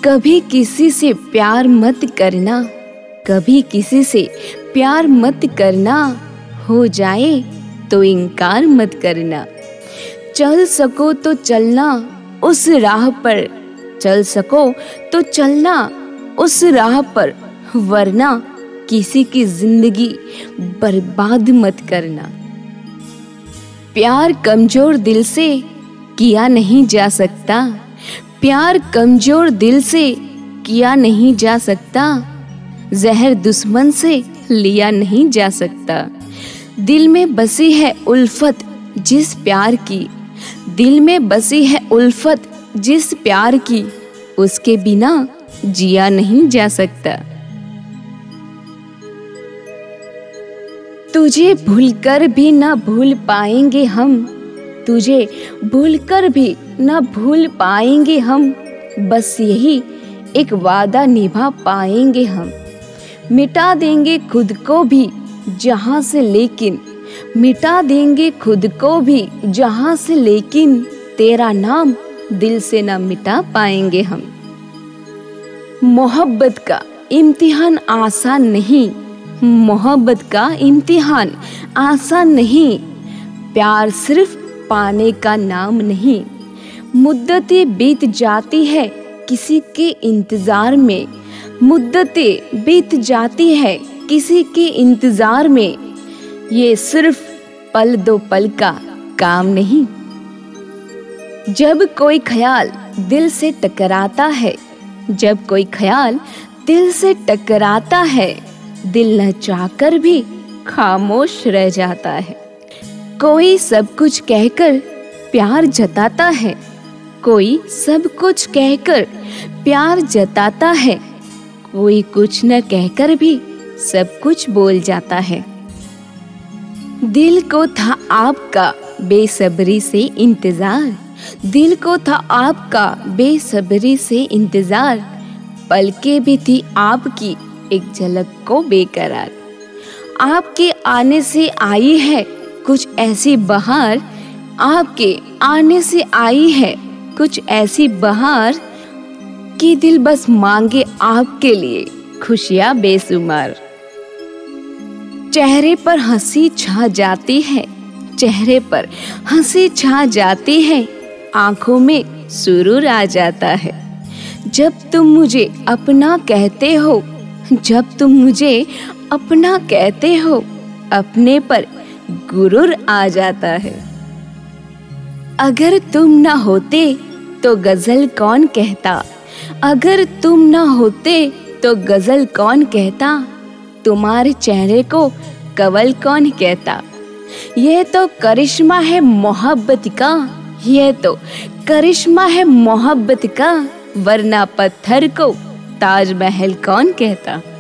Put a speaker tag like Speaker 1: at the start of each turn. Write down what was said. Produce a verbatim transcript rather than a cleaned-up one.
Speaker 1: कभी किसी से प्यार मत करना, कभी किसी से प्यार मत करना, हो जाए तो इनकार मत करना। चल सको तो चलना उस राह पर, चल सको तो चलना उस राह पर, वरना किसी की जिंदगी बर्बाद मत करना। प्यार कमजोर दिल से किया नहीं जा सकता, प्यार कमजोर दिल से किया नहीं जा सकता, जहर दुश्मन से लिया नहीं जा सकता। दिल में बसी है उल्फत जिस प्यार की, दिल में बसी है उल्फत जिस प्यार की, उसके बिना जिया नहीं जा सकता। तुझे भूलकर भी ना भूल पाएंगे हम, तुझे भूलकर भी ना भूल पाएंगे हम, बस यही एक वादा निभा पाएंगे हम। मिटा देंगे खुद को भी जहां से लेकिन, मिटा देंगे खुद को भी जहां से लेकिन, तेरा नाम दिल से ना मिटा पाएंगे हम। मोहब्बत का इम्तिहान आसान नहीं, मोहब्बत का इम्तिहान आसान नहीं, प्यार सिर्फ पाने का नाम नहीं। मुद्दतें बीत जाती है किसी के इंतजार में, मुद्दतें बीत जाती है किसी के इंतजार में, ये सिर्फ पल दो पल का काम नहीं। जब कोई ख्याल दिल से टकराता है, जब कोई ख्याल दिल से टकराता है, दिल न चाहकर भी खामोश रह जाता है। कोई सब कुछ कहकर प्यार जताता है, कोई सब कुछ कहकर प्यार जताता है, कोई कुछ न कहकर भी सब कुछ बोल जाता है। दिल को था आपका बेसब्री से इंतजार, दिल को था आपका बेसब्री से इंतजार, पलकें भी थी आपकी एक झलक को बेकरार। आपके आने से आई है कुछ ऐसी बहार, आपके आने से आई है कुछ ऐसी बहार, कि दिल बस मांगे आपके लिए खुशियां बेशुमार। चेहरे पर हंसी छा जाती है, चेहरे पर हंसी छा जाती है, आंखों में सुरूर आ जाता है। जब तुम मुझे अपना कहते हो, जब तुम मुझे अपना कहते हो, अपने पर गुरूर आ जाता है। अगर तुम ना होते तो गजल कौन कहता, अगर तुम ना होते तो गजल कौन कहता, तुम्हारे चेहरे को कवल कौन कहता। यह तो करिश्मा है मोहब्बत का, यह तो करिश्मा है मोहब्बत का, वरना पत्थर को ताजमहल कौन कहता।